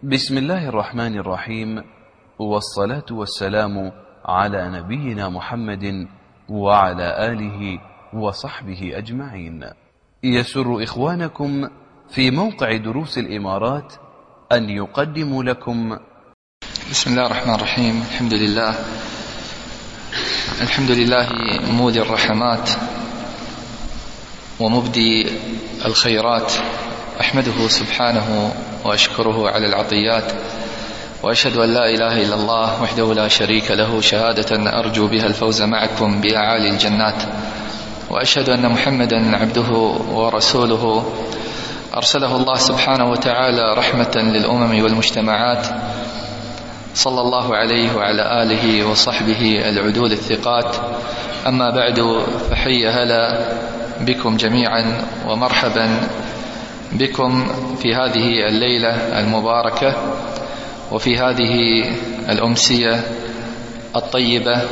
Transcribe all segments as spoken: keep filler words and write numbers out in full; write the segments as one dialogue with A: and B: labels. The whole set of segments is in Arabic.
A: بسم الله الرحمن الرحيم، والصلاة والسلام على نبينا محمد وعلى آله وصحبه أجمعين. يسر إخوانكم في موقع دروس الإمارات أن يقدموا لكم
B: بسم الله الرحمن الرحيم. الحمد لله الحمد لله مولي الرحمات ومبدي الخيرات، أحمده سبحانه وأشكره على العطيات، وأشهد أن لا إله إلا الله وحده لا شريك له شهادة أرجو بها الفوز معكم بأعالي الجنات، وأشهد أن محمدا عبده ورسوله أرسله الله سبحانه وتعالى رحمة للأمم والمجتمعات، صلى الله عليه وعلى آله وصحبه العدول الثقات. أما بعد، فحي هلا بكم جميعا ومرحبا بكم في هذه الليلة المباركة وفي هذه الأمسية الطيبة.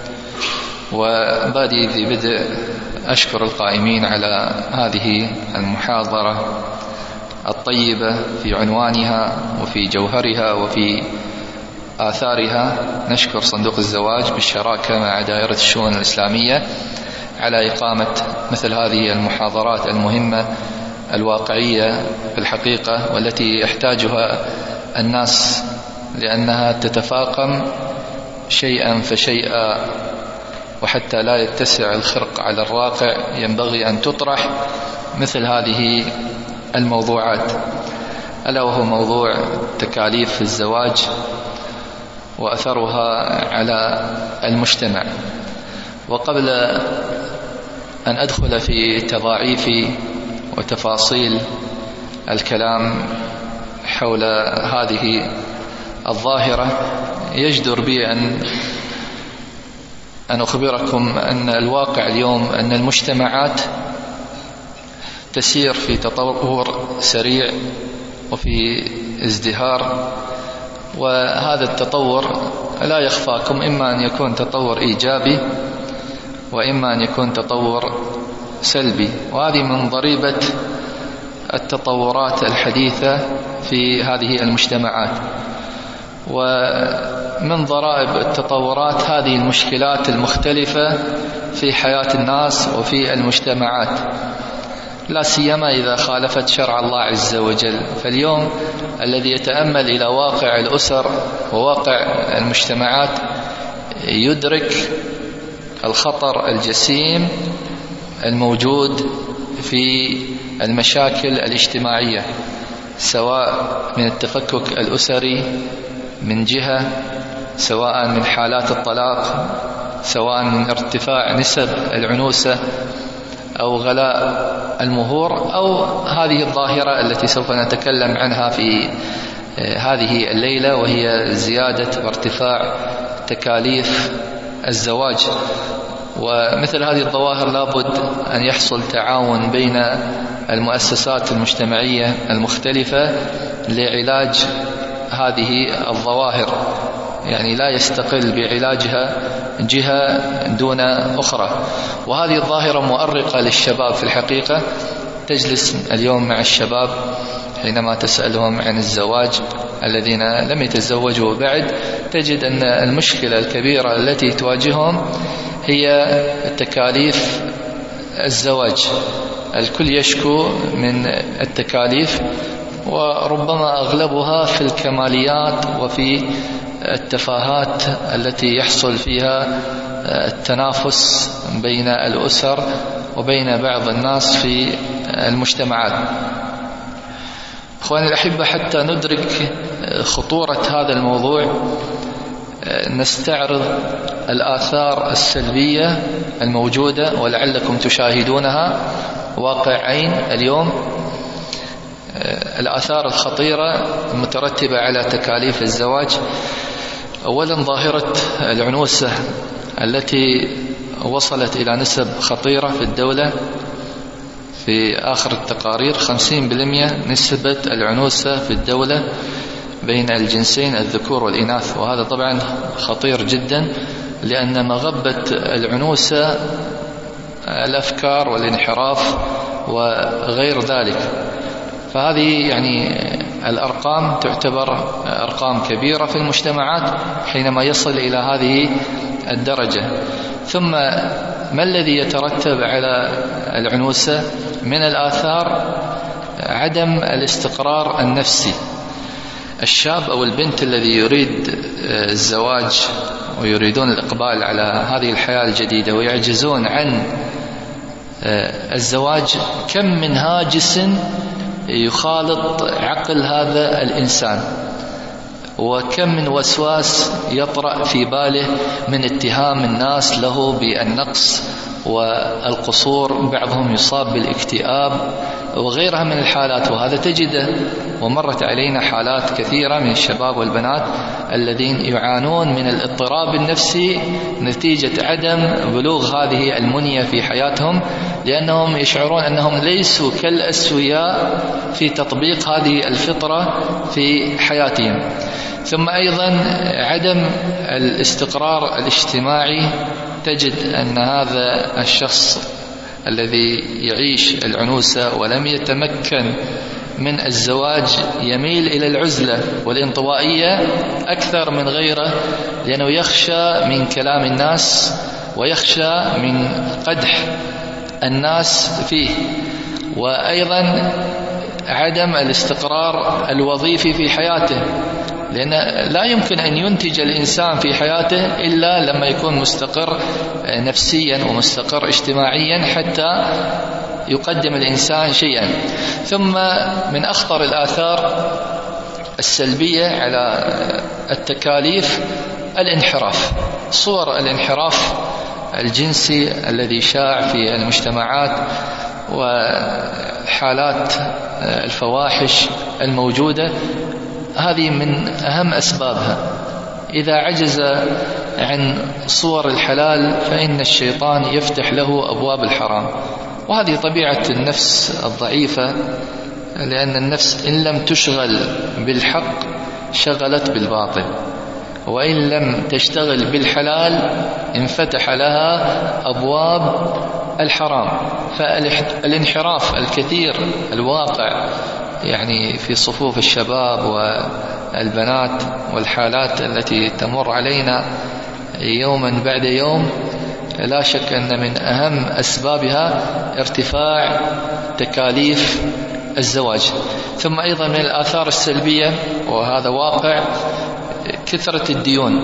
B: وبادئ ذي بدء أشكر القائمين على هذه المحاضرة الطيبة في عنوانها وفي جوهرها وفي آثارها. نشكر صندوق الزواج بالشراكة مع دائرة الشؤون الإسلامية على إقامة مثل هذه المحاضرات المهمة الواقعية في الحقيقة، والتي يحتاجها الناس لأنها تتفاقم شيئا فشيئا، وحتى لا يتسع الخرق على الراقع ينبغي أن تطرح مثل هذه الموضوعات، ألا وهو موضوع تكاليف الزواج وأثرها على المجتمع. وقبل أن أدخل في تضاعيف وتفاصيل الكلام حول هذه الظاهرة، يجدر بي أن أن أخبركم أن الواقع اليوم أن المجتمعات تسير في تطور سريع وفي ازدهار، وهذا التطور لا يخفاكم إما أن يكون تطور إيجابي وإما أن يكون تطور سلبي، وهذه من ضريبة التطورات الحديثة في هذه المجتمعات. ومن ضرائب التطورات هذه المشكلات المختلفة في حياة الناس وفي المجتمعات، لا سيما إذا خالفت شرع الله عز وجل. فاليوم الذي يتأمل إلى واقع الأسر وواقع المجتمعات يدرك الخطر الجسيم الموجود في المشاكل الاجتماعية، سواء من التفكك الأسري من جهة، سواء من حالات الطلاق، سواء من ارتفاع نسب العنوسة أو غلاء المهور، أو هذه الظاهرة التي سوف نتكلم عنها في هذه الليلة، وهي زيادة وارتفاع تكاليف الزواج. ومثل هذه الظواهر لابد أن يحصل تعاون بين المؤسسات المجتمعية المختلفة لعلاج هذه الظواهر، يعني لا يستقل بعلاجها جهة دون أخرى. وهذه الظاهرة مؤرقة للشباب في الحقيقة. تجلس اليوم مع الشباب حينما تسألهم عن الزواج الذين لم يتزوجوا بعد، تجد أن المشكلة الكبيرة التي تواجههم هي تكاليف الزواج. الكل يشكو من التكاليف، وربما أغلبها في الكماليات وفي التفاهات التي يحصل فيها التنافس بين الأسر وبين بعض الناس في المجتمعات. أخواني الأحبة، حتى ندرك خطورة هذا الموضوع نستعرض الآثار السلبية الموجودة ولعلكم تشاهدونها واقع عين اليوم. الآثار الخطيرة المترتبة على تكاليف الزواج: أولا ظاهرة العنوسة التي وصلت إلى نسب خطيرة في الدولة. في آخر التقارير خمسين بالمئة نسبة العنوسة في الدولة بين الجنسين الذكور والإناث، وهذا طبعا خطير جدا، لأن مغبة العنوسة الأفكار والانحراف وغير ذلك. فهذه يعني الأرقام تعتبر أرقام كبيرة في المجتمعات حينما يصل إلى هذه الدرجة. ثم ما الذي يترتب على العنوسة من الآثار؟ عدم الاستقرار النفسي. الشاب أو البنت الذي يريد الزواج ويريدون الإقبال على هذه الحياة الجديدة ويعجزون عن الزواج، كم من هاجس يخالط عقل هذا الإنسان، وكم من وسواس يطرأ في باله من اتهام الناس له بالنقص والقصور، بعضهم يصاب بالاكتئاب وغيرها من الحالات، وهذا تجده. ومرت علينا حالات كثيرة من الشباب والبنات الذين يعانون من الاضطراب النفسي نتيجة عدم بلوغ هذه المنية في حياتهم، لأنهم يشعرون أنهم ليسوا كالأسوياء في تطبيق هذه الفطرة في حياتهم. ثم أيضا عدم الاستقرار الاجتماعي. تجد أن هذا الشخص الذي يعيش العنوسة ولم يتمكن من الزواج يميل إلى العزلة والانطوائية أكثر من غيره، لأنه يخشى من كلام الناس ويخشى من قدح الناس فيه. وأيضا عدم الاستقرار الوظيفي في حياته، لأن لا يمكن أن ينتج الإنسان في حياته إلا لما يكون مستقر نفسيا ومستقر اجتماعيا حتى يقدم الإنسان شيئا. ثم من أخطر الآثار السلبية على التكاليف الانحراف، صور الانحراف الجنسي الذي شاع في المجتمعات وحالات الفواحش الموجودة. هذه من أهم أسبابها. إذا عجز عن صور الحلال فإن الشيطان يفتح له أبواب الحرام، وهذه طبيعة النفس الضعيفة، لأن النفس إن لم تشغل بالحق شغلت بالباطل، وإن لم تشتغل بالحلال انفتح لها أبواب الحرام. فالانحراف الكثير الواقع يعني في صفوف الشباب والبنات والحالات التي تمر علينا يوما بعد يوم، لا شك أن من أهم أسبابها ارتفاع تكاليف الزواج. ثم أيضا من الآثار السلبية، وهذا واقع، كثرة الديون.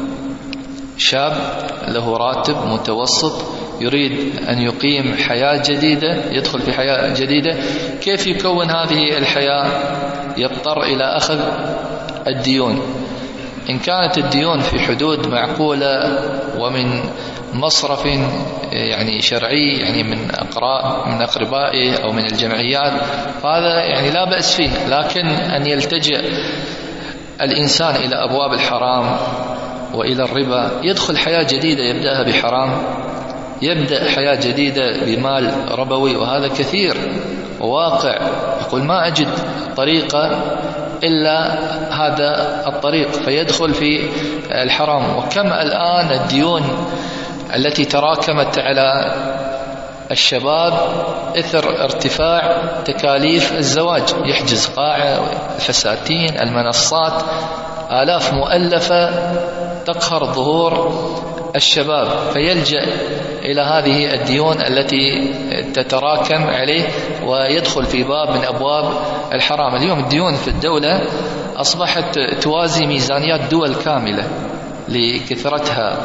B: شاب له راتب متوسط يريد أن يقيم حياة جديدة، يدخل في حياة جديدة، كيف يكون هذه الحياة؟ يضطر إلى أخذ الديون. إن كانت الديون في حدود معقولة ومن مصرف يعني شرعي، يعني من أقراء من أقربائه أو من الجمعيات، هذا يعني لا بأس فيه. لكن أن يلتجئ الإنسان إلى أبواب الحرام وإلى الربا، يدخل حياة جديدة يبدأها بحرام، يبدأ حياة جديدة بمال ربوي، وهذا كثير وواقع. يقول ما أجد طريقة إلا هذا الطريق، فيدخل في الحرام. وكم الآن الديون التي تراكمت على الشباب إثر ارتفاع تكاليف الزواج، يحجز قاعة، الفساتين، المنصات، آلاف مؤلفة تقهر ظهور الشباب، فيلجأ إلى هذه الديون التي تتراكم عليه ويدخل في باب من أبواب الحرام. اليوم الديون في الدولة أصبحت توازي ميزانيات دول كاملة لكثرتها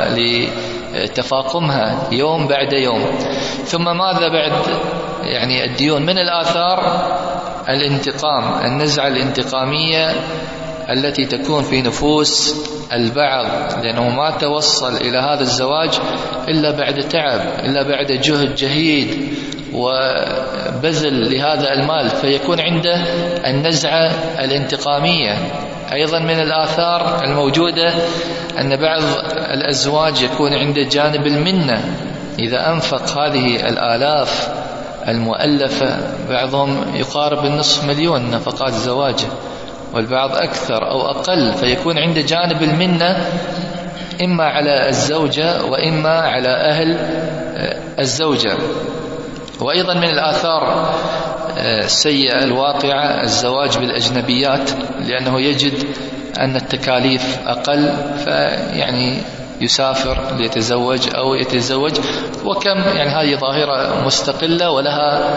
B: ولتفاقمها يوم بعد يوم. ثم ماذا بعد يعني الديون؟ من الآثار الانتقام، النزعة الانتقامية التي تكون في نفوس البعض، لأنه ما توصل إلى هذا الزواج إلا بعد تعب، إلا بعد جهد جهيد وبذل لهذا المال، فيكون عنده النزعة الانتقامية. أيضا من الآثار الموجودة أن بعض الأزواج يكون عنده جانب المنة، إذا أنفق هذه الآلاف المؤلفة، بعضهم يقارب النصف مليون نفقات زواجه والبعض أكثر أو أقل، فيكون عنده جانب المنة إما على الزوجة وإما على أهل الزوجة. وأيضا من الآثار السيئة الواقعة الزواج بالأجنبيات، لأنه يجد أن التكاليف أقل فيعني يسافر ليتزوج أو يتزوج، وكم يعني هذه ظاهرة مستقلة ولها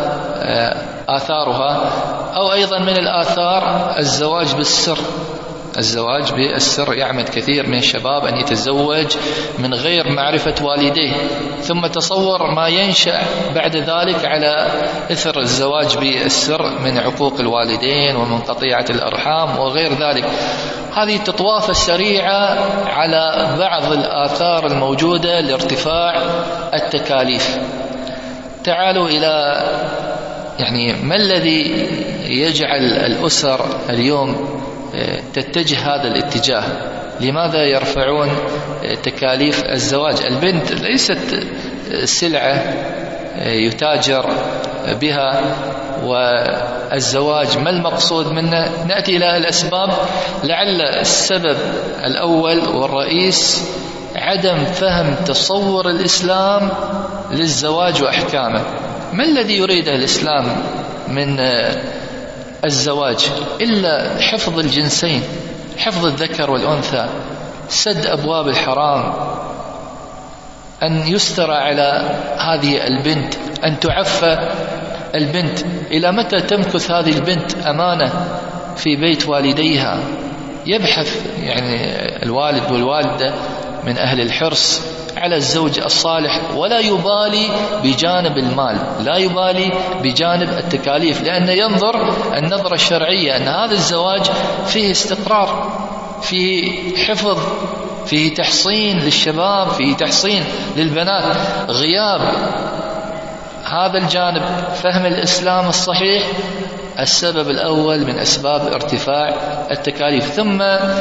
B: آثارها. أو أيضا من الآثار الزواج بالسر، الزواج بالسر يعمد كثير من الشباب أن يتزوج من غير معرفة والديه، ثم تصور ما ينشأ بعد ذلك على إثر الزواج بالسر من عقوق الوالدين ومن قطيعة الأرحام وغير ذلك. هذه التطوافة السريعة على بعض الآثار الموجودة لارتفاع التكاليف. تعالوا إلى يعني ما الذي يجعل الأسر اليوم تتجه هذا الاتجاه؟ لماذا يرفعون تكاليف الزواج؟ البنت ليست سلعة يتاجر بها، والزواج ما المقصود منه؟ نأتي إلى الأسباب. لعل السبب الأول والرئيس عدم فهم تصور الإسلام للزواج وأحكامه. ما الذي يريده الإسلام من الزواج إلا حفظ الجنسين، حفظ الذكر والأنثى، سد أبواب الحرام، أن يستر على هذه البنت، أن تعفى البنت. إلى متى تمكث هذه البنت أمانة في بيت والديها؟ يبحث يعني الوالد والوالدة من أهل الحرص على الزوج الصالح، ولا يبالي بجانب المال، لا يبالي بجانب التكاليف، لأنه ينظر النظرة الشرعية أن هذا الزواج فيه استقرار، فيه حفظ، فيه تحصين للشباب، فيه تحصين للبنات. غياب هذا الجانب فهم الإسلام الصحيح السبب الأول من أسباب ارتفاع التكاليف. ثم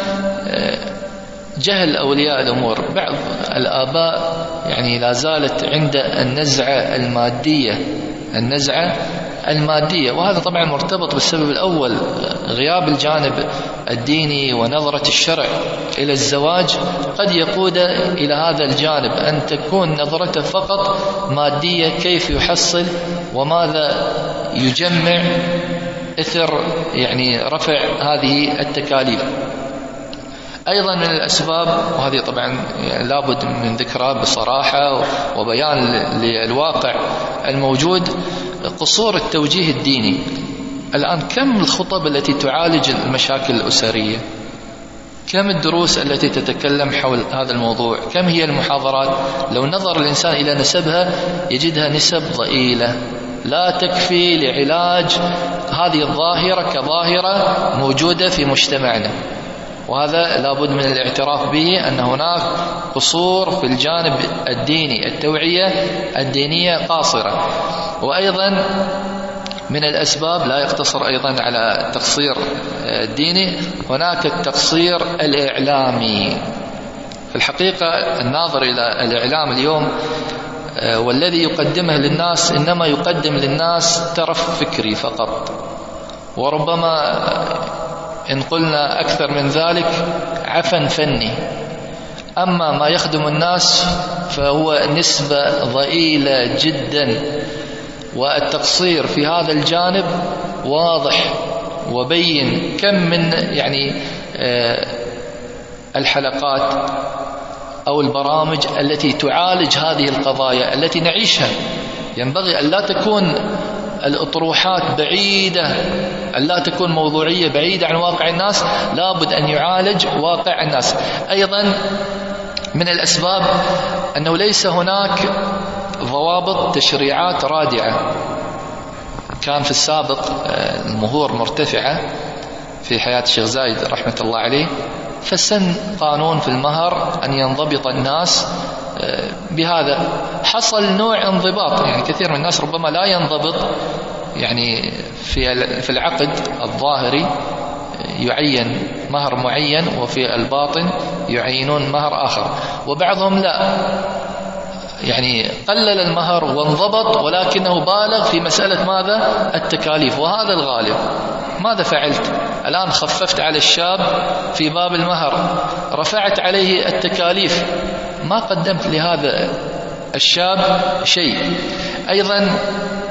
B: جهل أولياء الأمور. بعض الآباء يعني لا زالت عند النزعة المادية، النزعة المادية، وهذا طبعا مرتبط بالسبب الأول، غياب الجانب الديني ونظرة الشرع إلى الزواج قد يقود إلى هذا الجانب، أن تكون نظرته فقط مادية، كيف يحصل وماذا يجمع إثر يعني رفع هذه التكاليف. أيضا من الأسباب، وهذه طبعا لابد من ذكرها بصراحة وبيان للواقع الموجود، قصور التوجيه الديني. الآن كم الخطب التي تعالج المشاكل الأسرية؟ كم الدروس التي تتكلم حول هذا الموضوع؟ كم هي المحاضرات؟ لو نظر الإنسان إلى نسبها يجدها نسب ضئيلة لا تكفي لعلاج هذه الظاهرة كظاهرة موجودة في مجتمعنا، وهذا لابد من الاعتراف به، أن هناك قصور في الجانب الديني، التوعية الدينية قاصرة. وأيضا من الأسباب لا يقتصر أيضا على التقصير الديني، هناك التقصير الإعلامي. في الحقيقة الناظر إلى الإعلام اليوم والذي يقدمه للناس إنما يقدم للناس ترف فكري فقط، وربما إن قلنا أكثر من ذلك عفن فني. أما ما يخدم الناس فهو نسبة ضئيلة جدا، والتقصير في هذا الجانب واضح وبين. كم من يعني الحلقات أو البرامج التي تعالج هذه القضايا التي نعيشها. ينبغي أن لا تكون الأطروحات بعيدة، أن لا تكون موضوعية بعيدة عن واقع الناس، لابد أن يعالج واقع الناس. أيضا من الأسباب أنه ليس هناك ضوابط تشريعات رادعة. كان في السابق المهور مرتفعة في حياة الشيخ زايد رحمة الله عليه، فسن قانون في المهر أن ينضبط الناس بهذا. حصل نوع انضباط، يعني كثير من الناس ربما لا ينضبط يعني في في العقد الظاهري يعين مهر معين، وفي الباطن يعينون مهر آخر، وبعضهم لا، يعني قلل المهر وانضبط ولكنه بالغ في مسألة ماذا؟ التكاليف، وهذا الغالب. ماذا فعلت؟ الآن خففت على الشاب في باب المهر، رفعت عليه التكاليف، ما قدمت لهذا الشاب شيء. أيضا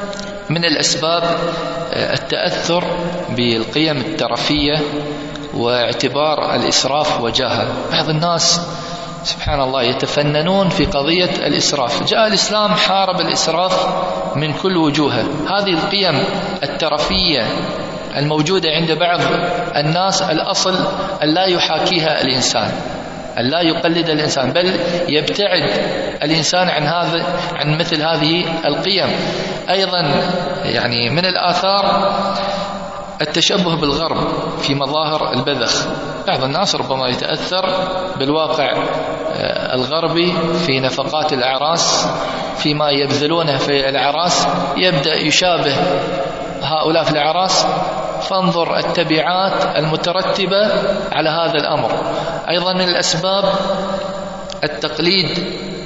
B: من الأسباب التأثر بالقيم الترفية واعتبار الإسراف وجاهة. بعض الناس سبحان الله يتفننون في قضية الإسراف. جاء الإسلام حارب الإسراف من كل وجوهه. هذه القيم الترفية الموجودة عند بعض الناس الأصل أن لا يحاكيها الإنسان، أن لا يقلد الإنسان، بل يبتعد الإنسان عن هذا عن مثل هذه القيم. أيضا يعني من الآثار التشبه بالغرب في مظاهر البذخ. بعض الناس ربما يتأثر بالواقع الغربي في نفقات الأعراس، فيما يبذلونه في الأعراس، يبدأ يشابه هؤلاء في الأعراس، فانظر التبعات المترتبة على هذا الأمر. أيضا من الأسباب التقليد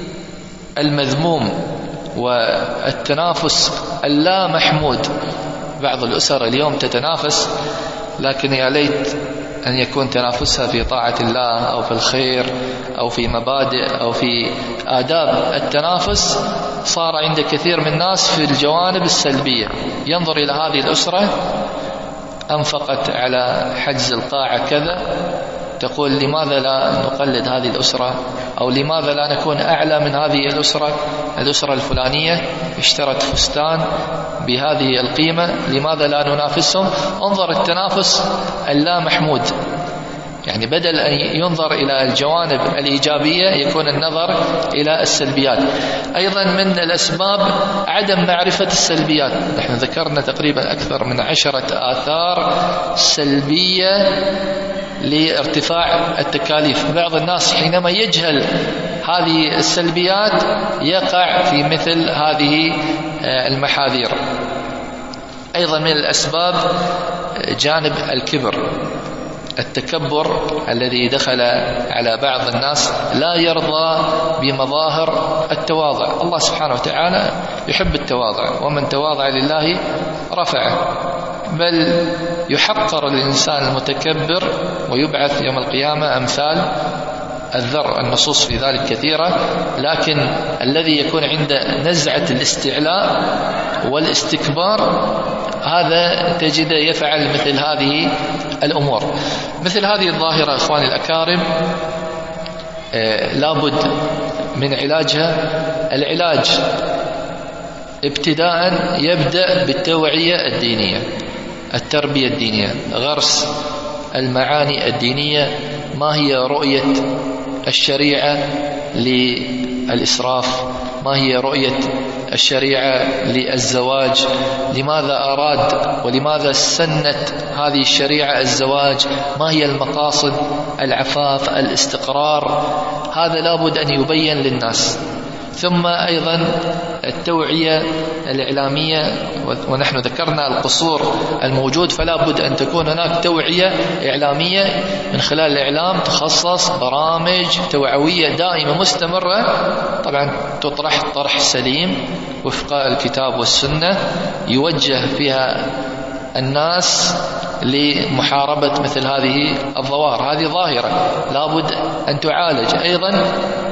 B: المذموم والتنافس اللا محمود. بعض الأسر اليوم تتنافس، لكن يا ليت أن يكون تنافسها في طاعة الله أو في الخير أو في مبادئ أو في آداب. التنافس صار عند كثير من الناس في الجوانب السلبية. ينظر إلى هذه الأسرة أنفقت على حجز القاعة كذا، تقول لماذا لا نقلد هذه الأسرة، أو لماذا لا نكون أعلى من هذه الأسرة الأسرة الفلانية اشترت فستان بهذه القيمة، لماذا لا ننافسهم. انظر التنافس اللا محمود، يعني بدل أن ينظر إلى الجوانب الإيجابية يكون النظر إلى السلبيات. أيضا من الأسباب عدم معرفة السلبيات. نحن ذكرنا تقريبا أكثر من عشرة آثار سلبية لارتفاع التكاليف. بعض الناس حينما يجهل هذه السلبيات يقع في مثل هذه المحاذير. أيضا من الأسباب جانب الكبر، التكبر الذي دخل على بعض الناس، لا يرضى بمظاهر التواضع. الله سبحانه وتعالى يحب التواضع، ومن تواضع لله رفعه، بل يحقر الإنسان المتكبر ويبعث يوم القيامة أمثال الذر. النصوص في ذلك كثيرة، لكن الذي يكون عنده نزعة الاستعلاء والاستكبار هذا تجد يفعل مثل هذه الأمور. مثل هذه الظاهرة إخواني الأكارم آه لابد من علاجها. العلاج ابتداء يبدأ بالتوعية الدينية، التربية الدينية، غرس المعاني الدينية. ما هي رؤية الشريعة للإسراف؟ ما هي رؤية الشريعة للزواج؟ لماذا أراد ولماذا سنت هذه الشريعة الزواج؟ ما هي المقاصد؟ العفاف، الاستقرار، هذا لابد أن يبين للناس. ثم أيضا التوعية الإعلامية، ونحن ذكرنا القصور الموجود، فلا بد أن تكون هناك توعية إعلامية من خلال الإعلام، تخصص برامج توعوية دائمة مستمرة، طبعا تطرح طرح سليم وفق الكتاب والسنة، يوجه فيها الناس لمحاربة مثل هذه الظواهر. هذه ظاهرة لابد أن تعالج. أيضا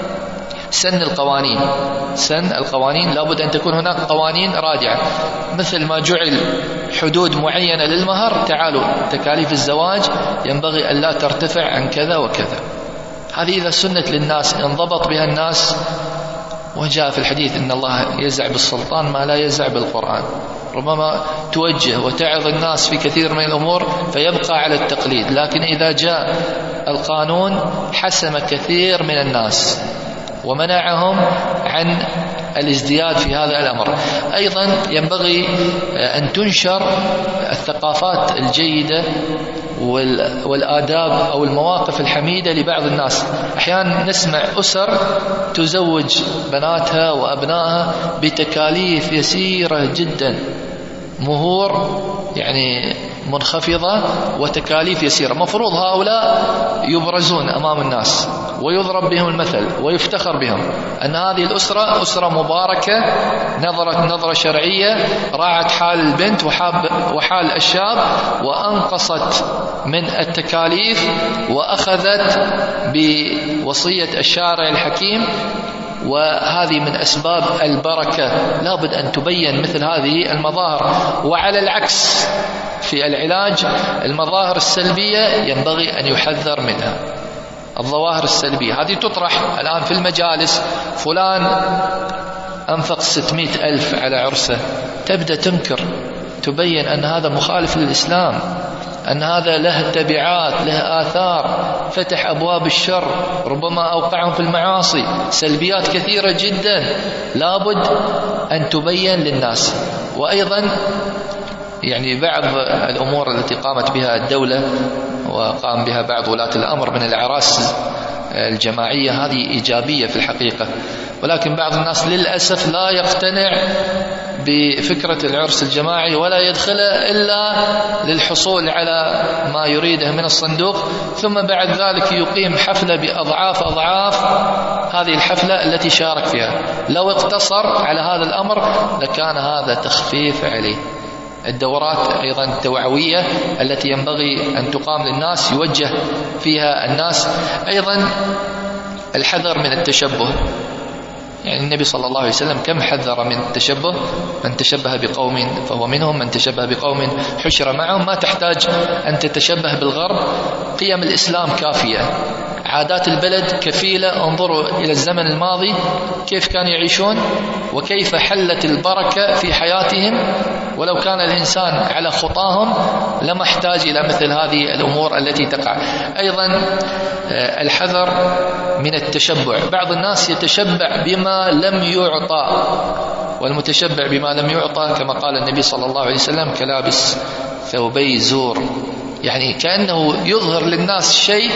B: سن القوانين، سن القوانين لابد أن تكون هناك قوانين رادعة، مثل ما جعل حدود معينة للمهر، تعالوا تكاليف الزواج ينبغي أن لا ترتفع عن كذا وكذا. هذه إذا سنت للناس انضبط بها الناس. وجاء في الحديث إن الله يزع بالسلطان ما لا يزع بالقرآن. ربما توجه وتعظ الناس في كثير من الأمور فيبقى على التقليد، لكن إذا جاء القانون حسم كثير من الناس ومنعهم عن الازدياد في هذا الأمر. أيضا ينبغي أن تنشر الثقافات الجيدة والآداب أو المواقف الحميدة لبعض الناس. أحيانا نسمع أسر تزوج بناتها وأبنائها بتكاليف يسيرة جدا، مهور يعني منخفضة وتكاليف يسيرة. مفروض هؤلاء يبرزون أمام الناس ويضرب بهم المثل ويفتخر بهم أن هذه الأسرة أسرة مباركة، نظرت نظرة شرعية، راعت حال البنت وحال الشاب، وأنقصت من التكاليف، وأخذت بوصية الشارع الحكيم، وهذه من أسباب البركة، لابد أن تبين مثل هذه المظاهر. وعلى العكس في العلاج المظاهر السلبية ينبغي أن يحذر منها. الظواهر السلبية هذه تطرح الآن في المجالس، فلان أنفق ستمائة ألف على عرسه، تبدأ تنكر، تبين أن هذا مخالف للإسلام، أن هذا له تبعات، له آثار، فتح أبواب الشر، ربما أوقعهم في المعاصي، سلبيات كثيرة جدا لابد أن تبين للناس. وأيضا يعني بعض الأمور التي قامت بها الدولة وقام بها بعض ولاة الأمر من الأعراس الجماعية هذه إيجابية في الحقيقة، ولكن بعض الناس للأسف لا يقتنع بفكرة العرس الجماعي ولا يدخل إلا للحصول على ما يريده من الصندوق، ثم بعد ذلك يقيم حفلة بأضعاف أضعاف هذه الحفلة التي شارك فيها. لو اقتصر على هذا الأمر لكان هذا تخفيف عليه. الدورات أيضا التوعوية التي ينبغي أن تقام للناس يوجه فيها الناس. أيضا الحذر من التشبه، يعني النبي صلى الله عليه وسلم كم حذر من التشبه، من تشبه بقوم فهو منهم، من تشبه بقوم حشر معهم. ما تحتاج أن تتشبه بالغرب، قيم الإسلام كافية، عادات البلد كفيلة. انظروا إلى الزمن الماضي كيف كانوا يعيشون وكيف حلت البركة في حياتهم، ولو كان الإنسان على خطاهم لما احتاج إلى مثل هذه الأمور التي تقع. أيضا الحذر من التشبع، بعض الناس يتشبع بما لم يعطى، والمتشبع بما لم يعطى كما قال النبي صلى الله عليه وسلم كلابس ثوبي زور، يعني كأنه يظهر للناس شيء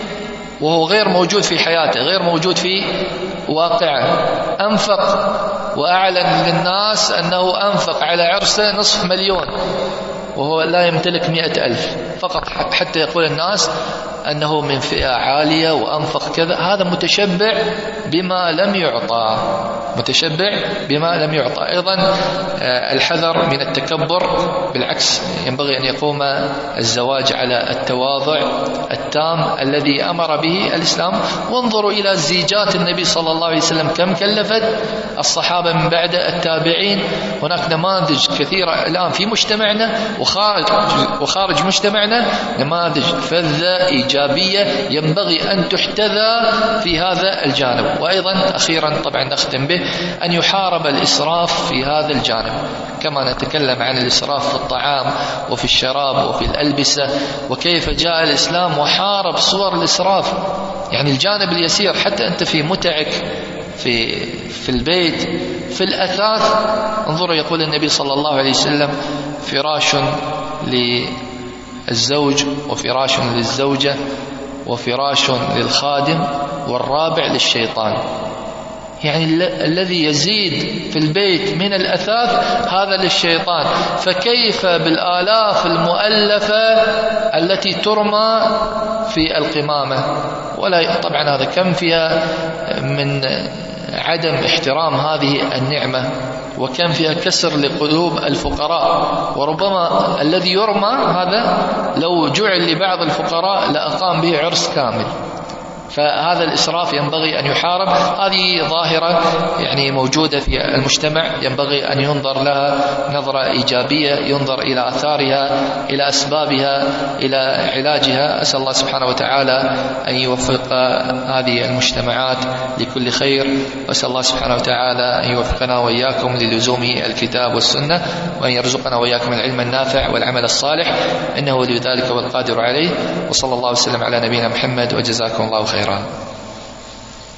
B: وهو غير موجود في حياته، غير موجود في واقعه. أنفق وأعلن للناس أنه أنفق على عرسه نصف مليون وهو لا يمتلك مئة ألف فقط حتى يقول الناس أنه من فئة عالية وأنفق كذا. هذا متشبع بما لم يعطى، متشبع بما لم يعطى. أيضا الحذر من التكبر، بالعكس ينبغي أن يقوم الزواج على التواضع التام الذي أمر به الإسلام. وانظروا إلى زيجات النبي صلى الله عليه وسلم كم كلفت الصحابة من بعد التابعين. هناك نماذج كثيرة الآن في مجتمعنا وخارج وخارج مجتمعنا، نماذج فذة إيجابية ينبغي أن تحتذى في هذا الجانب. وأيضا أخيرا طبعا نختم به أن يحارب الإسراف في هذا الجانب، كما نتكلم عن الإسراف في الطعام وفي الشراب وفي الألبسة، وكيف جاء الإسلام وحارب صور الإسراف. يعني الجانب اليسير حتى أنت في متعك في في البيت، في الأثاث، انظروا يقول النبي صلى الله عليه وسلم فراش للزوج وفراش للزوجة وفراش للخادم والرابع للشيطان. يعني ال- الذي يزيد في البيت من الأثاث هذا للشيطان، فكيف بالآلاف المؤلفة التي ترمى في القمامة؟ ولا طبعا هذا كم فيها من عدم احترام هذه النعمة، وكم فيها كسر لقلوب الفقراء. وربما الذي يرمى هذا لو جعل لبعض الفقراء لأقام به عرس كامل. فهذا الإسراف ينبغي أن يحارب. هذه ظاهرة يعني موجودة في المجتمع، ينبغي أن ينظر لها نظرة إيجابية، ينظر إلى آثارها، إلى أسبابها، إلى علاجها. أسأل الله سبحانه وتعالى أن يوفق هذه المجتمعات لكل خير، وأسأل الله سبحانه وتعالى أن يوفقنا وإياكم للزوم الكتاب والسنة، وأن يرزقنا وإياكم العلم النافع والعمل الصالح، إنه ولي ذلك والقادر عليه. وصلى الله وسلم على نبينا محمد، وجزاكم الله خيرا.